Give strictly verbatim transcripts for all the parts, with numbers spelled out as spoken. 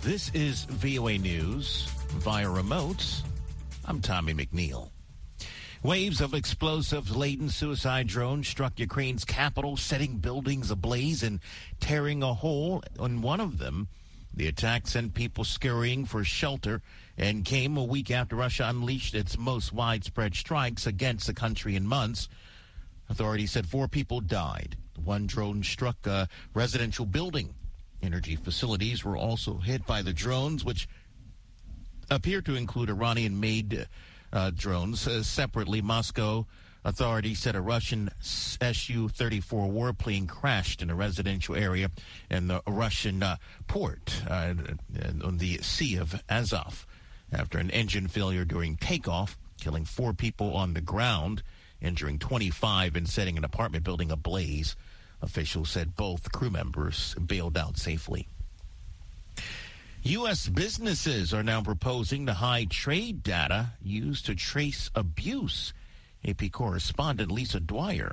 This is V O A News via remote. I'm Tommy McNeil. Waves of explosive-laden suicide drones struck Ukraine's capital, setting buildings ablaze and tearing a hole in one of them. The attack sent people scurrying for shelter and came a week after Russia unleashed its most widespread strikes against the country in months. Authorities said four people died. One drone struck a residential building. Energy facilities were also hit by the drones, which appear to include Iranian-made uh, drones. Uh, separately, Moscow authorities said a Russian S U thirty-four warplane crashed in a residential area in the Russian uh, port uh, on the Sea of Azov after an engine failure during takeoff, killing four people on the ground, injuring twenty-five and setting an apartment building ablaze. Officials said both crew members bailed out safely. U S businesses are now proposing to hide trade data used to trace abuse. A P correspondent Lisa Dwyer.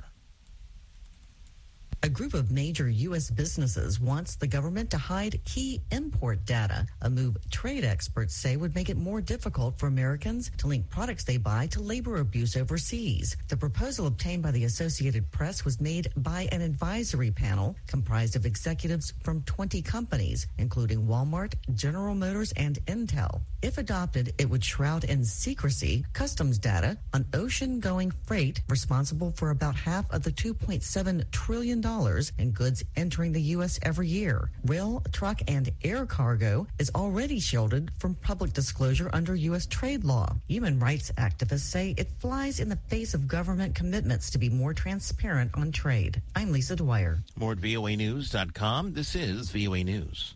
A group of major U S businesses wants the government to hide key import data, a move trade experts say would make it more difficult for Americans to link products they buy to labor abuse overseas. The proposal obtained by the Associated Press was made by an advisory panel comprised of executives from twenty companies, including Walmart, General Motors, and Intel. If adopted, it would shroud in secrecy customs data on ocean-going freight responsible for about half of the two point seven trillion dollars in goods entering the U S every year. Rail, truck, and air cargo is already shielded from public disclosure under U S trade law. Human rights activists say it flies in the face of government commitments to be more transparent on trade. I'm Lisa Dwyer. More at V O A news dot com. This is V O A News.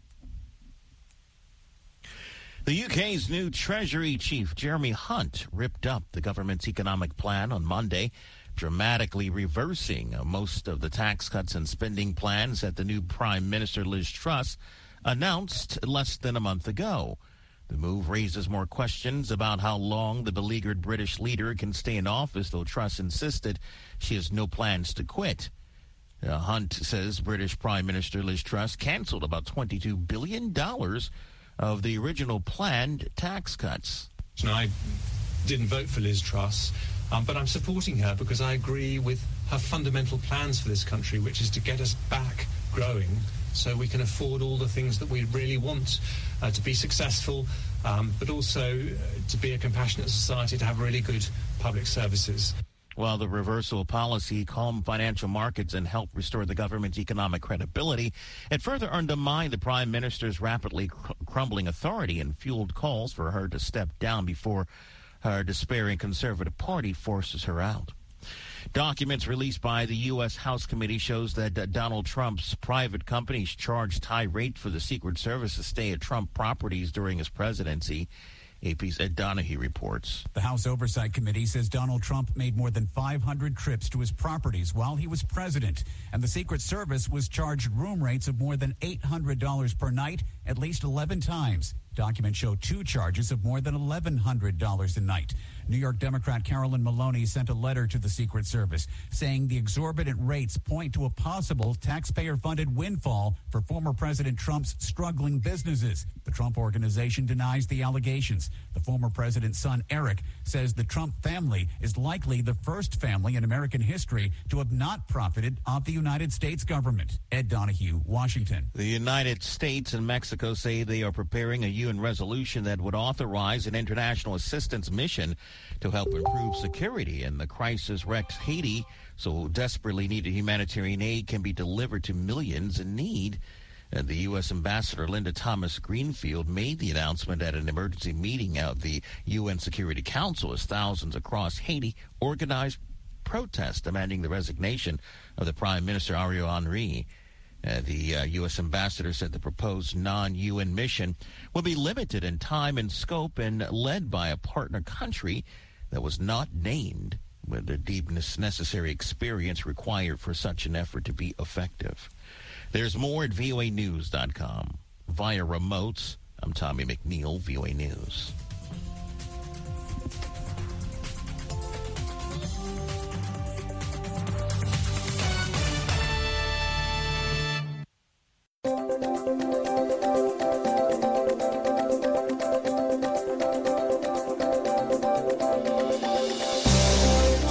The U K's new Treasury Chief, Jeremy Hunt, ripped up the government's economic plan on Monday, dramatically reversing most of the tax cuts and spending plans that the new Prime Minister Liz Truss announced less than a month ago. The move raises more questions about how long the beleaguered British leader can stay in office, though Truss insisted she has no plans to quit. Uh, Hunt says British Prime Minister Liz Truss canceled about twenty-two billion dollars of the original planned tax cuts. And I didn't vote for Liz Truss, um, but I'm supporting her because I agree with her fundamental plans for this country, which is to get us back growing so we can afford all the things that we really want uh, to be successful, um, but also uh, to be a compassionate society, to have really good public services. While the reversal policy calmed financial markets and helped restore the government's economic credibility, it further undermined the prime minister's rapidly cr- crumbling authority and fueled calls for her to step down before her despairing Conservative Party forces her out. Documents released by the U S House Committee shows that uh, Donald Trump's private companies charged high rates for the Secret Service to stay at Trump properties during his presidency. A P's Ed Donahue reports. The House Oversight Committee says Donald Trump made more than five hundred trips to his properties while he was president, and the Secret Service was charged room rates of more than eight hundred dollars per night at least eleven times. Documents show two charges of more than eleven hundred dollars a night. New York Democrat Carolyn Maloney sent a letter to the Secret Service saying the exorbitant rates point to a possible taxpayer-funded windfall for former President Trump's struggling businesses. The Trump Organization denies the allegations. The former president's son, Eric, says the Trump family is likely the first family in American history to have not profited off the United States government. Ed Donahue, Washington. The United States and Mexico say they are preparing a U N resolution that would authorize an international assistance mission to help improve security in the crisis-wrecked Haiti, so desperately needed humanitarian aid can be delivered to millions in need. And the U S Ambassador Linda Thomas-Greenfield made the announcement at an emergency meeting of the U N Security Council as thousands across Haiti organized protests demanding the resignation of the Prime Minister Ariel Henry. Uh, the uh, U S ambassador said the proposed non-U N mission will be limited in time and scope and led by a partner country that was not named, with the deepness necessary experience required for such an effort to be effective. There's more at V O A news dot com. Via remotes, I'm Tommy McNeil, V O A News.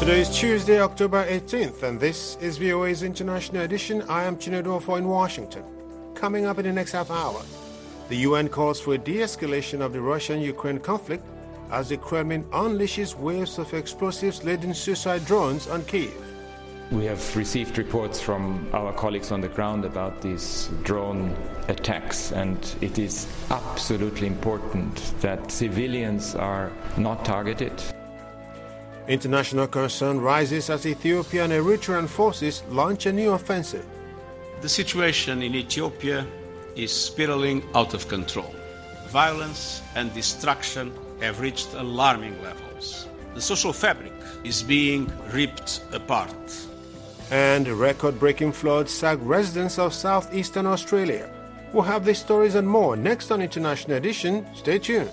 Today is Tuesday, October eighteenth, and this is V O A's International Edition. I am Chinedu Ofo in Washington. Coming up in the next half hour, the U N calls for a de-escalation of the Russian-Ukraine conflict as the Kremlin unleashes waves of explosives-laden suicide drones on Kyiv. We have received reports from our colleagues on the ground about these drone attacks, and it is absolutely important that civilians are not targeted. International concern rises as Ethiopia and Eritrean forces launch a new offensive. The situation in Ethiopia is spiraling out of control. Violence and destruction have reached alarming levels. The social fabric is being ripped apart. And record-breaking floods sack residents of southeastern Australia. We'll have these stories and more next on International Edition. Stay tuned.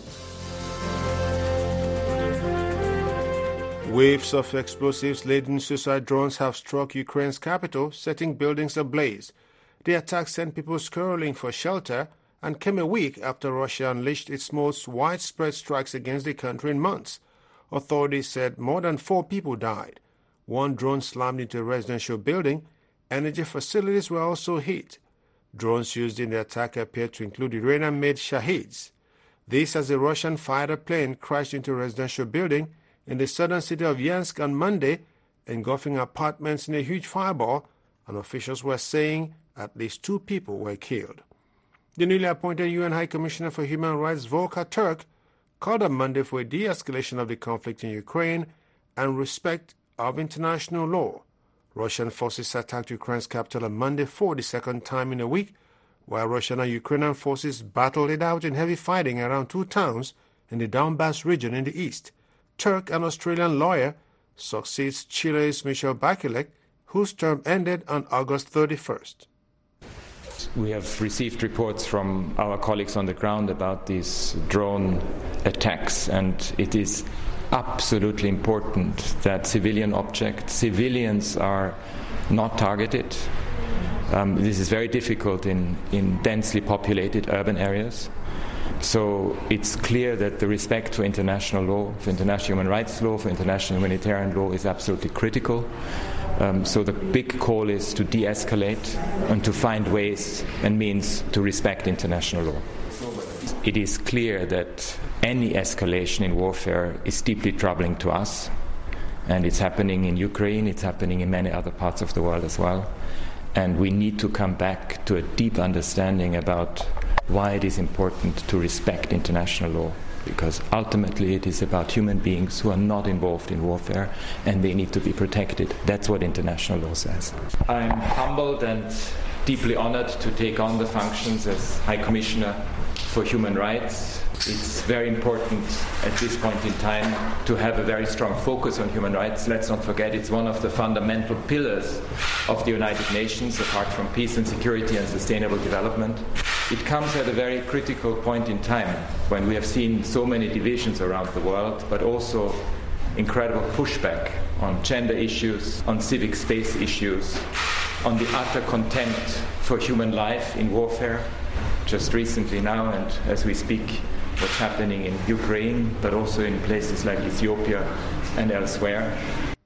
Waves of explosives-laden suicide drones have struck Ukraine's capital, setting buildings ablaze. The attack sent people scurrying for shelter and came a week after Russia unleashed its most widespread strikes against the country in months. Authorities said more than four people died. One drone slammed into a residential building. Energy facilities were also hit. Drones used in the attack appeared to include Iranian-made Shaheeds. This as a Russian-fighter plane crashed into a residential building in the southern city of Yansk on Monday, engulfing apartments in a huge fireball, and officials were saying at least two people were killed. The newly appointed U N High Commissioner for Human Rights, Volker Turk, called on Monday for a de-escalation of the conflict in Ukraine and respect of international law. Russian forces attacked Ukraine's capital on Monday for the second time in a week, while Russian and Ukrainian forces battled it out in heavy fighting around two towns in the Donbass region in the east. Turk, an Australian lawyer, succeeds Chile's Michel Bachelet, whose term ended on August thirty-first. We have received reports from our colleagues on the ground about these drone attacks, and it is absolutely important that civilian objects, civilians are not targeted. Um, this is very difficult in, in densely populated urban areas. So it's clear that the respect for international law, for international human rights law, for international humanitarian law is absolutely critical. Um, so the big call is to de-escalate and to find ways and means to respect international law. It is clear that any escalation in warfare is deeply troubling to us, and it's happening in Ukraine, it's happening in many other parts of the world as well, and we need to come back to a deep understanding about why it is important to respect international law, because ultimately it is about human beings who are not involved in warfare, and they need to be protected. That's what international law says. I'm humbled and deeply honored to take on the functions as High Commissioner for Human Rights. It's very important at this point in time to have a very strong focus on human rights. Let's not forget it's one of the fundamental pillars of the United Nations, apart from peace and security and sustainable development. It comes at a very critical point in time when we have seen so many divisions around the world, but also incredible pushback on gender issues, on civic space issues, on the utter contempt for human life in warfare. Just recently now, and as we speak, what's happening in Ukraine, but also in places like Ethiopia and elsewhere.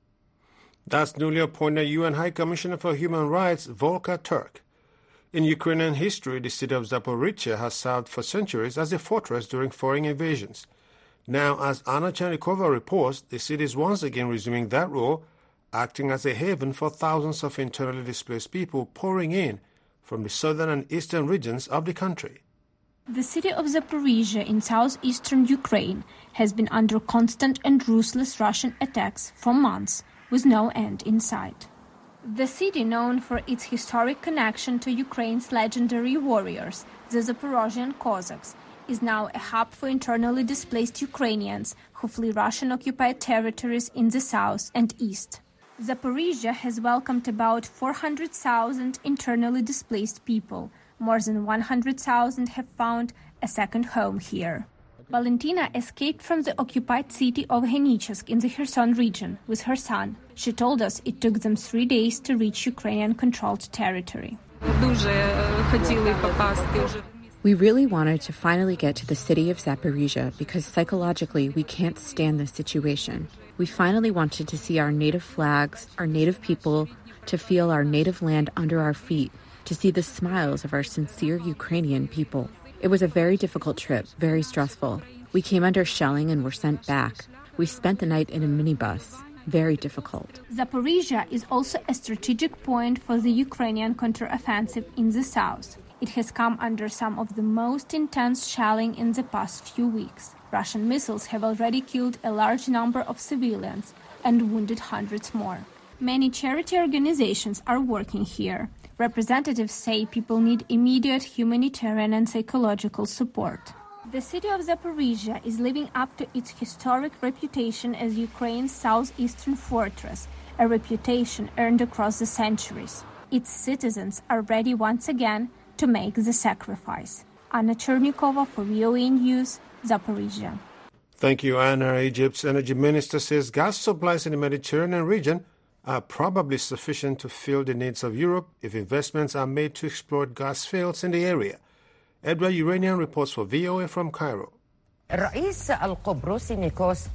That's newly appointed U N High Commissioner for Human Rights, Volker Turk. In Ukrainian history, the city of Zaporizhzhia has served for centuries as a fortress during foreign invasions. Now, as Anna Chernikova reports, the city is once again resuming that role, acting as a haven for thousands of internally displaced people pouring in from the southern and eastern regions of the country. The city of Zaporizhzhia in southeastern Ukraine has been under constant and ruthless Russian attacks for months, with no end in sight. The city, known for its historic connection to Ukraine's legendary warriors, the Zaporozhian Cossacks, is now a hub for internally displaced Ukrainians who flee Russian-occupied territories in the south and east. Zaporizhzhia has welcomed about four hundred thousand internally displaced people. More than one hundred thousand have found a second home here. Valentina escaped from the occupied city of Henichevsk in the Kherson region with her son. She told us it took them three days to reach Ukrainian-controlled territory. We really wanted to finally get to the city of Zaporizhia because psychologically we can't stand this situation. We finally wanted to see our native flags, our native people, to feel our native land under our feet, to see the smiles of our sincere Ukrainian people. It was a very difficult trip, very stressful. We came under shelling and were sent back. We spent the night in a minibus. Very difficult. Zaporizhia is also a strategic point for the Ukrainian counteroffensive in the south. It has come under some of the most intense shelling in the past few weeks. Russian missiles have already killed a large number of civilians and wounded hundreds more. Many charity organizations are working here. Representatives say people need immediate humanitarian and psychological support. The city of Zaporizhia is living up to its historic reputation as Ukraine's southeastern fortress, a reputation earned across the centuries. Its citizens are ready once again to make the sacrifice. Anna Chernikova for V O A News, Zaporizhia. Thank you, Anna. Egypt's energy minister says gas supplies in the Mediterranean region are probably sufficient to fill the needs of Europe if investments are made to exploit gas fields in the area. Edward Uranian reports for V O A from Cairo. Egyptian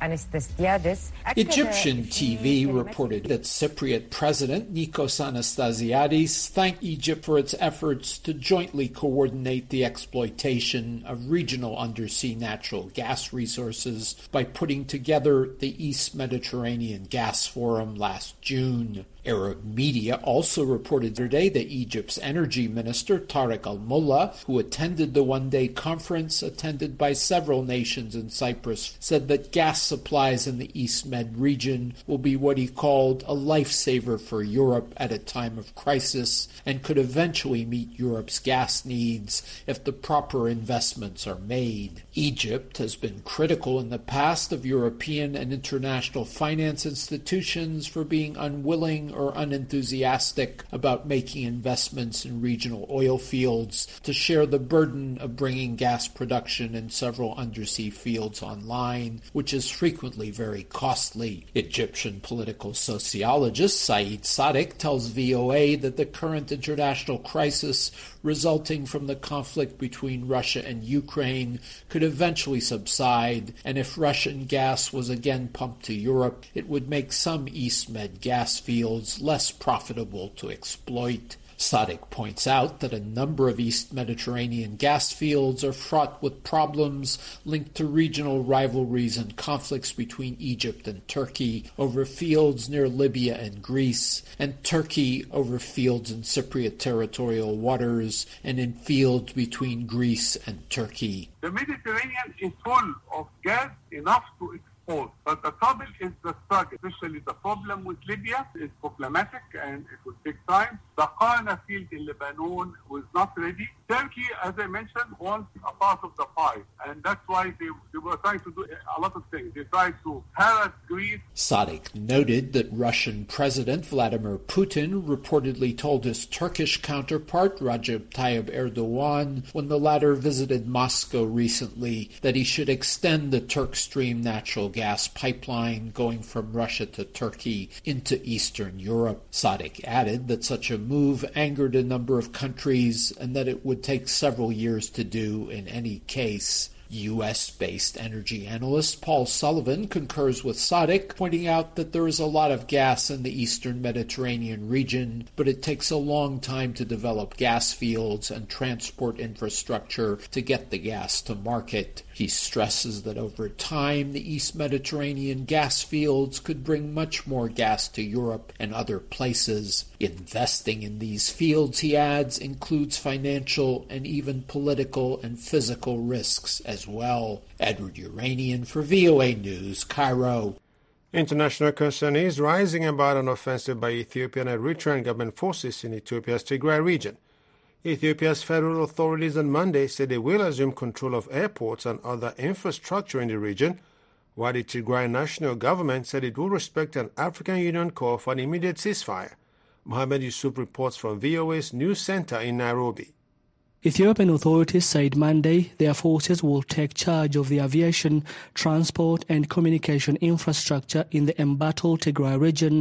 T V reported that Cypriot President Nikos Anastasiadis thanked Egypt for its efforts to jointly coordinate the exploitation of regional undersea natural gas resources by putting together the East Mediterranean Gas Forum last June. Arab media also reported today that Egypt's energy minister, Tariq al-Mullah, who attended the one-day conference attended by several nations in Cyprus, said that gas supplies in the East Med region will be what he called a lifesaver for Europe at a time of crisis and could eventually meet Europe's gas needs if the proper investments are made. Egypt has been critical in the past of European and international finance institutions for being unwilling or unenthusiastic about making investments in regional oil fields to share the burden of bringing gas production in several undersea fields online, which is frequently very costly. Egyptian political sociologist Saeed Sadiq tells V O A that the current international crisis resulting from the conflict between Russia and Ukraine could eventually subside, and if Russian gas was again pumped to Europe, it would make some East Med gas fields less profitable to exploit. Sadiq points out that a number of East Mediterranean gas fields are fraught with problems linked to regional rivalries and conflicts between Egypt and Turkey over fields near Libya and Greece, and Turkey over fields in Cypriot territorial waters and in fields between Greece and Turkey. The Mediterranean is full of gas enough to export. But the trouble is the struggle, especially the problem with Libya is problematic and it will take time. The Qana field in Lebanon was not ready. Turkey, as I mentioned, wants a part of the pie, and that's why they, they were trying to do a lot of things. They tried to harass Greece. Sadiq noted that Russian President Vladimir Putin reportedly told his Turkish counterpart Recep Tayyip Erdogan when the latter visited Moscow recently that he should extend the Turk Stream natural gas pipeline going from Russia to Turkey into Eastern Europe. Sadiq added that such a move angered a number of countries and that it would take several years to do in any case. U S-based energy analyst Paul Sullivan concurs with Sadiq, pointing out that there is a lot of gas in the eastern Mediterranean region, but it takes a long time to develop gas fields and transport infrastructure to get the gas to market. He stresses that over time, the East Mediterranean gas fields could bring much more gas to Europe and other places. Investing in these fields, he adds, includes financial and even political and physical risks as well. Edward Uranian for V O A News, Cairo. International concern is rising about an offensive by Ethiopian and Eritrean government forces in Ethiopia's Tigray region. Ethiopia's federal authorities on Monday said they will assume control of airports and other infrastructure in the region, while the Tigray national government said it will respect an African Union call for an immediate ceasefire. Mohammed Yusuf reports from V O A's News Center in Nairobi. Ethiopian authorities said Monday their forces will take charge of the aviation, transport and communication infrastructure in the embattled Tigray region.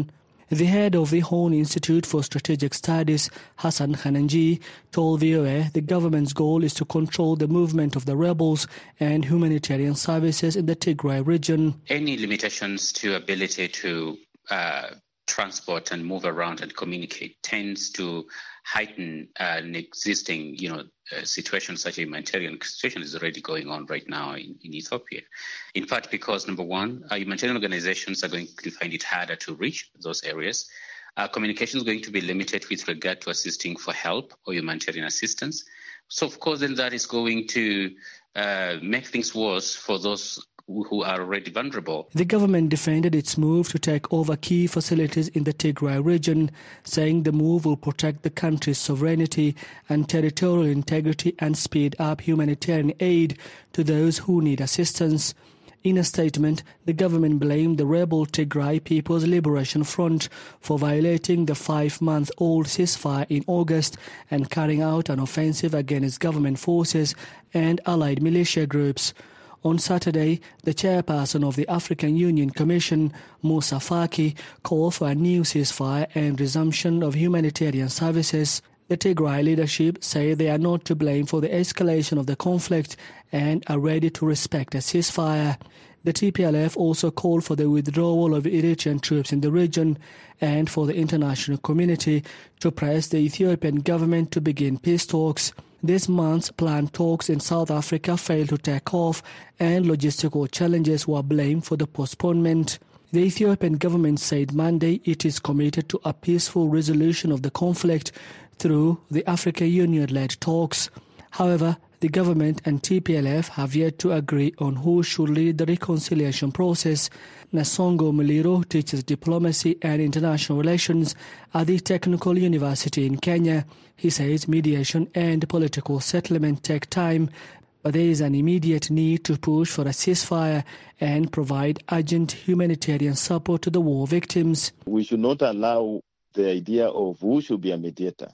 The head of the Horn Institute for Strategic Studies, Hassan Khananji, told V O A the government's goal is to control the movement of the rebels and humanitarian services in the Tigray region. Any limitations to ability to uh, transport and move around and communicate tends to heighten uh, an existing, you know, uh, situation. Such a humanitarian situation is already going on right now in, in Ethiopia. In part because, number one, uh, humanitarian organizations are going to find it harder to reach those areas. Uh, communication is going to be limited with regard to assisting for help or humanitarian assistance. So, of course, then that is going to uh, make things worse for those who are already vulnerable. The government defended its move to take over key facilities in the Tigray region, saying the move will protect the country's sovereignty and territorial integrity and speed up humanitarian aid to those who need assistance. In a statement, the government blamed the rebel Tigray People's Liberation Front for violating the five-month-old ceasefire in August and carrying out an offensive against government forces and allied militia groups. On Saturday, the chairperson of the African Union Commission, Moussa Faki, called for a new ceasefire and resumption of humanitarian services. The Tigray leadership say they are not to blame for the escalation of the conflict and are ready to respect a ceasefire. The T P L F also called for the withdrawal of Eritrean troops in the region and for the international community to press the Ethiopian government to begin peace talks. This month's planned talks in South Africa failed to take off and logistical challenges were blamed for the postponement. The Ethiopian government said Monday it is committed to a peaceful resolution of the conflict through the African Union-led talks. However, the government and T P L F have yet to agree on who should lead the reconciliation process. Nasongo Muliro teaches diplomacy and international relations at the Technical University in Kenya. He says mediation and political settlement take time, but there is an immediate need to push for a ceasefire and provide urgent humanitarian support to the war victims. We should not allow the idea of who should be a mediator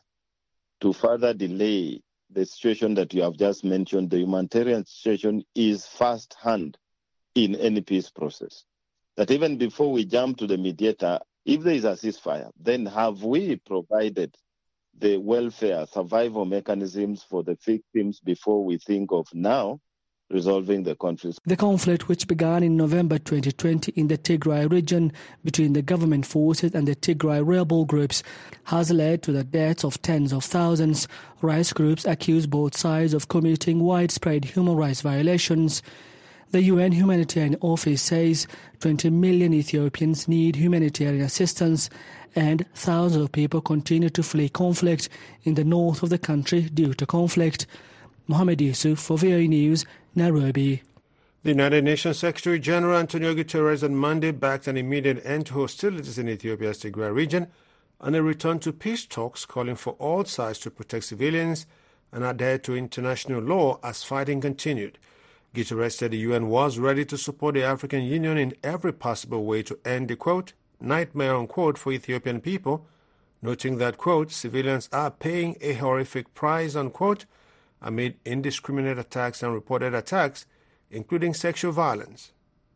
to further delay the situation that you have just mentioned. The humanitarian situation is first-hand in any peace process. That even before we jump to the mediator, if there is a ceasefire, then have we provided the welfare, survival mechanisms for the victims before we think of now resolving the conflict? The conflict, which began in November twenty twenty in the Tigray region between the government forces and the Tigray rebel groups, has led to the deaths of tens of thousands. Rights groups accuse both sides of committing widespread human rights violations. The U N Humanitarian Office says twenty million Ethiopians need humanitarian assistance and thousands of people continue to flee conflict in the north of the country due to conflict. Mohamed Yusuf for V O A News, Nairobi. The United Nations Secretary General Antonio Guterres on Monday backed an immediate end to hostilities in Ethiopia's Tigray region and a return to peace talks, calling for all sides to protect civilians and adhere to international law as fighting continued. Guterres said the U N was ready to support the African Union in every possible way to end the, quote, nightmare, unquote, for Ethiopian people, noting that, quote, civilians are paying a horrific price, unquote, amid indiscriminate attacks and reported attacks, including sexual violence.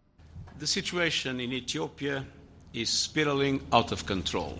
The situation in Ethiopia is spiraling out of control.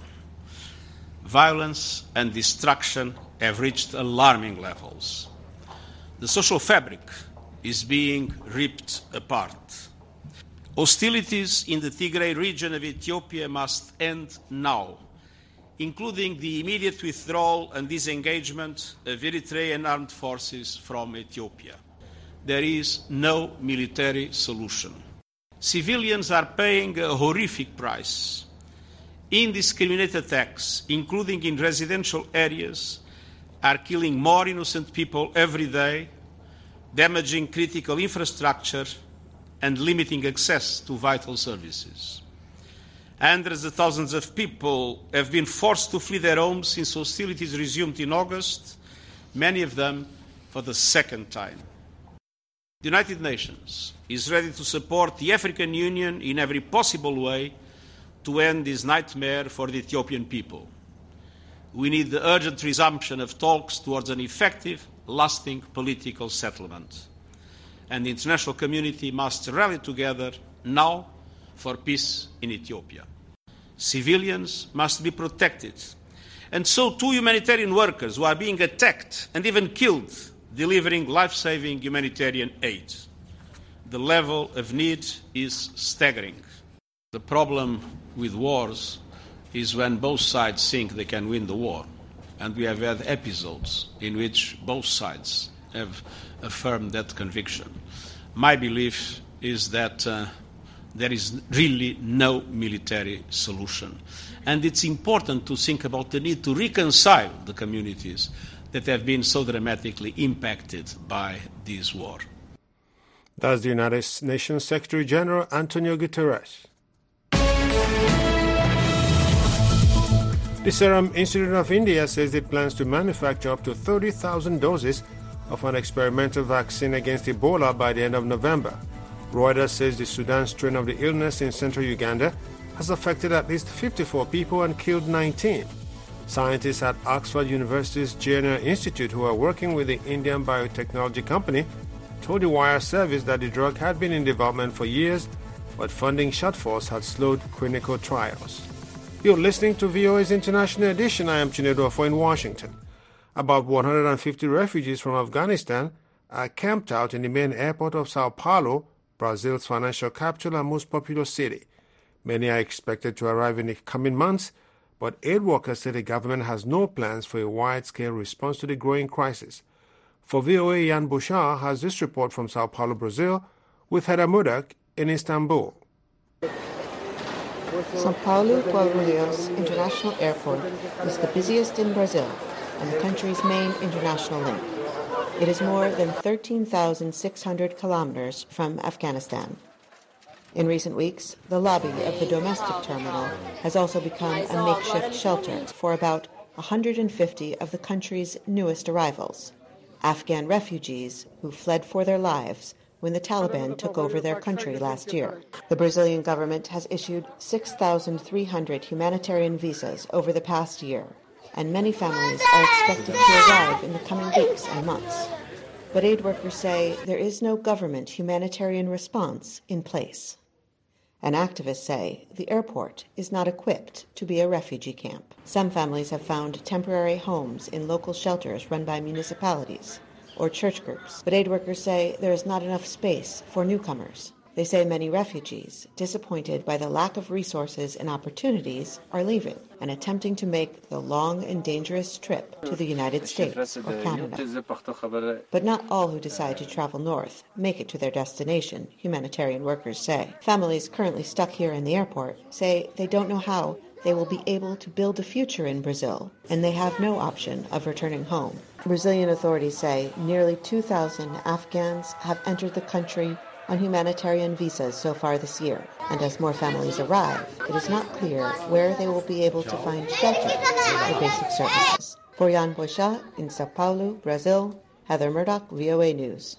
Violence and destruction have reached alarming levels. The social fabric is being ripped apart. Hostilities in the Tigray region of Ethiopia must end now, including the immediate withdrawal and disengagement of Eritrean armed forces from Ethiopia. There is no military solution. Civilians are paying a horrific price. Indiscriminate attacks, including in residential areas, are killing more innocent people every day, damaging critical infrastructure and limiting access to vital services. Hundreds of thousands of people have been forced to flee their homes since hostilities resumed in August, many of them for the second time. The United Nations is ready to support the African Union in every possible way to end this nightmare for the Ethiopian people. We need the urgent resumption of talks towards an effective, lasting political settlement. And the international community must rally together now for peace in Ethiopia. Civilians must be protected. And so too humanitarian workers who are being attacked and even killed delivering life-saving humanitarian aid. The level of need is staggering. The problem with wars is when both sides think they can win the war. And we have had episodes in which both sides have affirmed that conviction. My belief is that uh, there is really no military solution. And it's important to think about the need to reconcile the communities that have been so dramatically impacted by this war. That's the United Nations Secretary General Antonio Guterres. The Serum Institute of India says it plans to manufacture up to thirty thousand doses of an experimental vaccine against Ebola by the end of November. Reuters says the Sudan strain of the illness in central Uganda has affected at least fifty-four people and killed nineteen. Scientists at Oxford University's Jenner Institute, who are working with the Indian biotechnology company, told the Wire service that the drug had been in development for years, but funding shortfalls had slowed clinical trials. You're listening to V O A's International Edition. I am Chinedu Afo in Washington. About one hundred fifty refugees from Afghanistan are camped out in the main airport of Sao Paulo, Brazil's financial capital and most populous city. Many are expected to arrive in the coming months, but aid workers say the government has no plans for a wide-scale response to the growing crisis. For V O A, Jan Bouchard has this report from Sao Paulo, Brazil, with Heather Murdoch in Istanbul. São Paulo Guarulhos International Airport is the busiest in Brazil and the country's main international link. It is more than thirteen thousand six hundred kilometers from Afghanistan. In recent weeks, the lobby of the domestic terminal has also become a makeshift shelter for about one hundred fifty of the country's newest arrivals, Afghan refugees who fled for their lives when the Taliban took over their country last year. The Brazilian government has issued six thousand three hundred humanitarian visas over the past year, and many families are expected to arrive in the coming weeks and months. But aid workers say there is no government humanitarian response in place. And activists say the airport is not equipped to be a refugee camp. Some families have found temporary homes in local shelters run by municipalities or church groups, but aid workers say there is not enough space for newcomers. They say many refugees, disappointed by the lack of resources and opportunities, are leaving and attempting to make the long and dangerous trip to the United States or Canada. But not all who decide to travel north make it to their destination, humanitarian workers say. Families currently stuck here in the airport say they don't know how they will be able to build a future in Brazil, and they have no option of returning home. Brazilian authorities say nearly two thousand Afghans have entered the country on humanitarian visas so far this year, and as more families arrive, it is not clear where they will be able to find shelter or basic services. For Jan Bouchard in Sao Paulo, Brazil, Heather Murdoch, V O A News.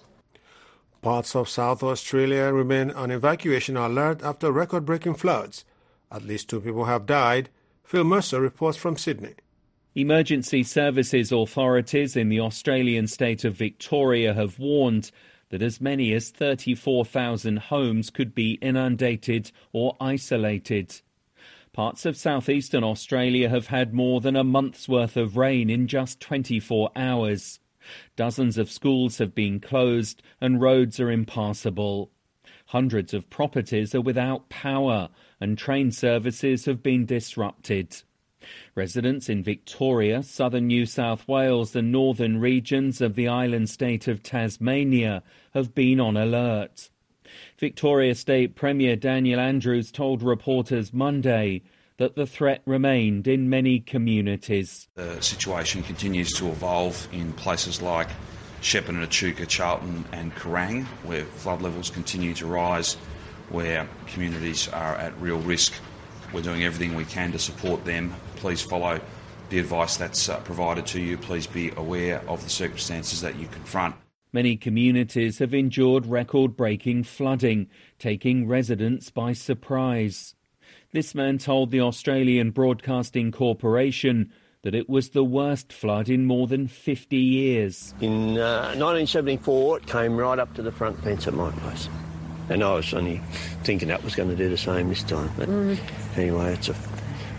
Parts of South Australia remain on evacuation alert after record-breaking floods. At least two people have died. Phil Mercer reports from Sydney. Emergency services authorities in the Australian state of Victoria have warned that as many as thirty-four thousand homes could be inundated or isolated. Parts of southeastern Australia have had more than a month's worth of rain in just twenty-four hours. Dozens of schools have been closed and roads are impassable. Hundreds of properties are without power and train services have been disrupted. Residents in Victoria, southern New South Wales and northern regions of the island state of Tasmania have been on alert. Victoria State Premier Daniel Andrews told reporters Monday that the threat remained in many communities. The situation continues to evolve in places like Shepparton, Echuca, Charlton and Kerrang, where flood levels continue to rise, where communities are at real risk. We're doing everything we can to support them. Please follow the advice that's uh, provided to you. Please be aware of the circumstances that you confront. Many communities have endured record-breaking flooding, taking residents by surprise. This man told the Australian Broadcasting Corporation that it was the worst flood in more than fifty years. In uh, nineteen seventy-four, it came right up to the front fence at my place. And I was only thinking that was going to do the same this time. But mm. anyway, it's a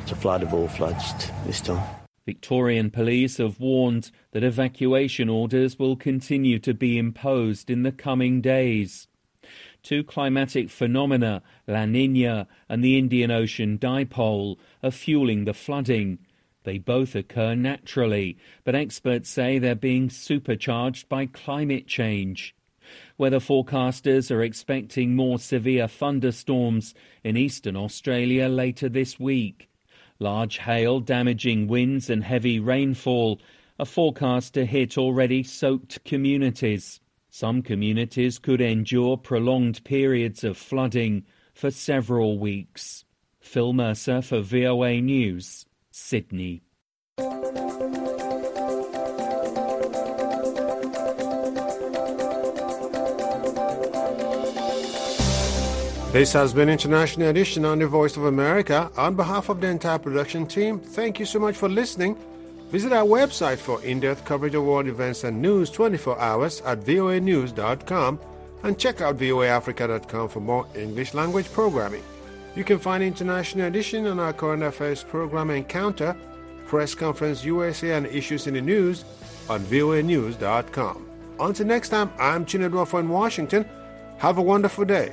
It's a flood of all floods t- this time. Victorian police have warned that evacuation orders will continue to be imposed in the coming days. Two climatic phenomena, La Niña and the Indian Ocean dipole, are fueling the flooding. They both occur naturally, but experts say they're being supercharged by climate change. Weather forecasters are expecting more severe thunderstorms in eastern Australia later this week. Large hail, damaging winds and heavy rainfall are forecast to hit already soaked communities. Some communities could endure prolonged periods of flooding for several weeks. Phil Mercer for V O A News, Sydney. This has been International Edition on the Voice of America. On behalf of the entire production team, thank you so much for listening. Visit our website for in-depth coverage of world events and news twenty-four hours at voa news dot com and check out voa africa dot com for more English language programming. You can find International Edition on our current affairs program Encounter, Press Conference U S A and Issues in the News on voa news dot com. Until next time, I'm Chinedu in Washington. Have a wonderful day.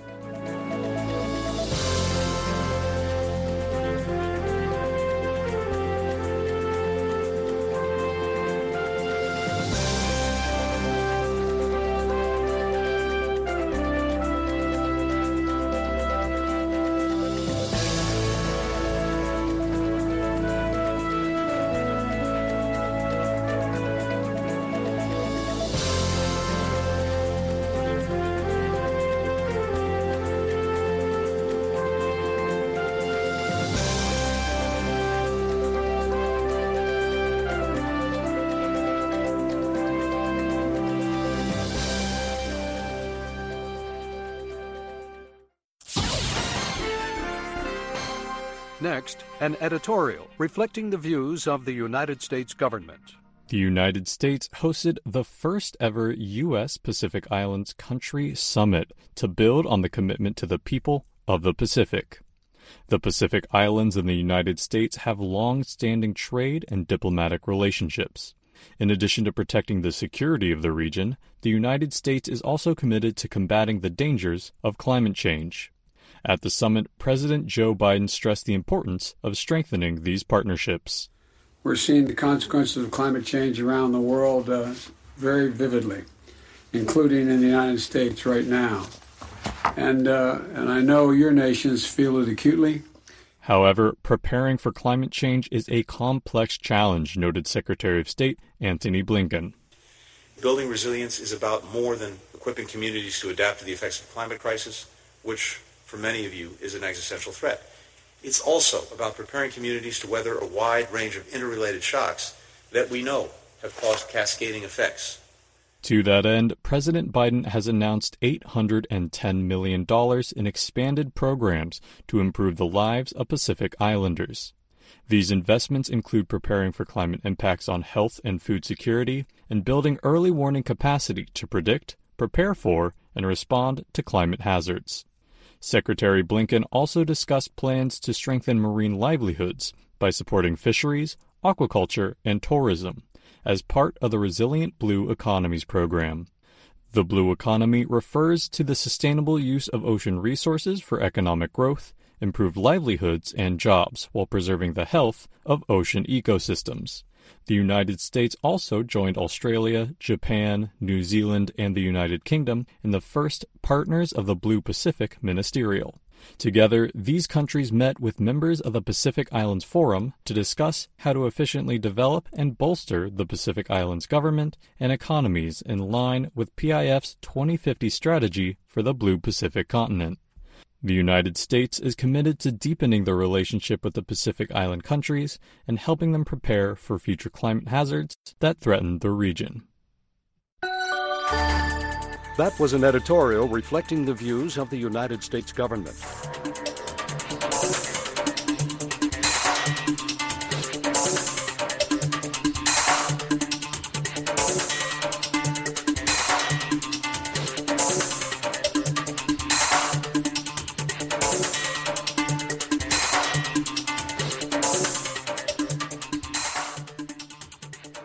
Next, an editorial reflecting the views of the United States government. The United States hosted the first ever U S Pacific Islands Country Summit to build on the commitment to the people of the Pacific. The Pacific Islands and the United States have long-standing trade and diplomatic relationships. In addition to protecting the security of the region, the United States is also committed to combating the dangers of climate change. At the summit, President Joe Biden stressed the importance of strengthening these partnerships. We're seeing the consequences of climate change around the world uh, very vividly, including in the United States right now. And, uh, and I know your nations feel it acutely. However, preparing for climate change is a complex challenge, noted Secretary of State Antony Blinken. Building resilience is about more than equipping communities to adapt to the effects of the climate crisis, which for many of you is an existential threat. It's also about preparing communities to weather a wide range of interrelated shocks that we know have caused cascading effects. To that end, President Biden has announced eight hundred ten million dollars in expanded programs to improve the lives of Pacific Islanders. These investments include preparing for climate impacts on health and food security and building early warning capacity to predict, prepare for, and respond to climate hazards. Secretary Blinken also discussed plans to strengthen marine livelihoods by supporting fisheries, aquaculture, and tourism as part of the Resilient Blue Economies program. The Blue Economy refers to the sustainable use of ocean resources for economic growth, improved livelihoods, and jobs while preserving the health of ocean ecosystems. The United States also joined Australia, Japan, New Zealand, and the United Kingdom in the first Partners of the Blue Pacific Ministerial. Together, these countries met with members of the Pacific Islands Forum to discuss how to efficiently develop and bolster the Pacific Islands government and economies in line with P I F's twenty fifty strategy for the Blue Pacific continent. The United States is committed to deepening the relationship with the Pacific Island countries and helping them prepare for future climate hazards that threaten the region. That was an editorial reflecting the views of the United States government.